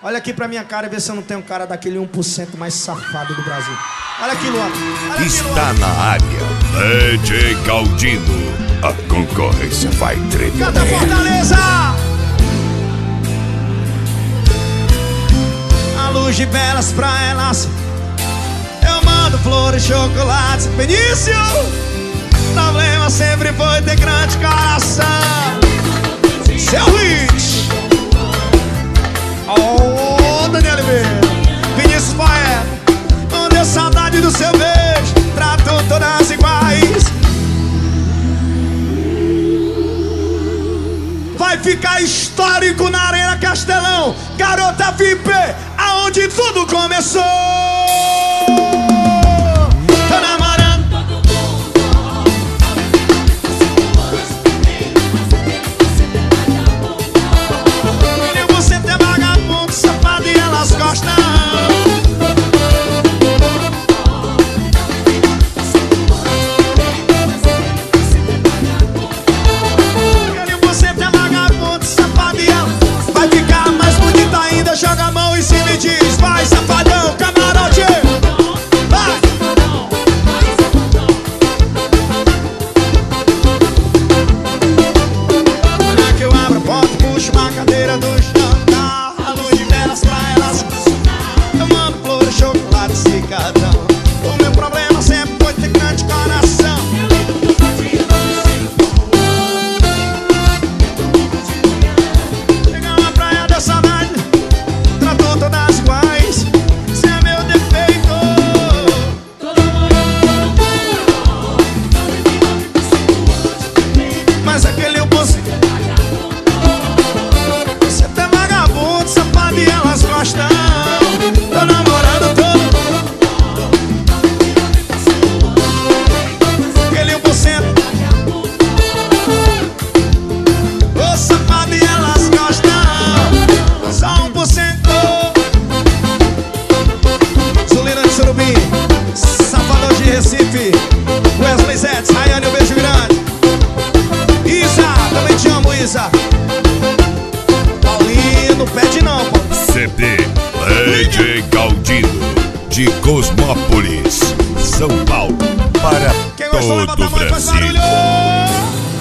Olha aqui pra minha cara e vê se eu não tenho um cara daquele 1% mais safado do Brasil. Olha aqui, Luan. Está na área, DJ Galdino. A concorrência vai tremer. Canta Fortaleza! A luz de velas pra elas. Eu mando flores, chocolates. Benício! O problema sempre foi ter grande coração. Seu hit! Oh, Daniel Oliveira, Vinícius Poeta. Não deu saudade do seu beijo. Tratou todas iguais. Vai ficar histórico na Arena Castelão. Garota VIP, aonde tudo começou. Tô namorando todo mundo. E você tem vagabundo, safado e elas gostam. Joga a mão em cima e diz: vai, safadão, camarote. Vai. Olha que eu abro a porta, puxo uma cadeira do jantar. A luz de velas pra elas. Eu mando flores, chocolates e cartão. O meu problema sempre foi ter grande coração. Chegar na praia da saudade, tratou todas iguais. Cê é meu defeito. Mas aquele eu você. Você tá vagabundo, safado e elas gostam. Tô namorando todo. Aquele 1%. Ô safado e elas gostam. Só 1%. Zulina de Surubim, Salvador de Recife, Wesley Zets, Rayane, um beijo grande. Isa, também te amo, Isa. Paulinho, não pede não, pô. CD DJ Galdino, de Cosmópolis, São Paulo, para Quem gostou, levanta todo a o mão e faz Brasil. barulho.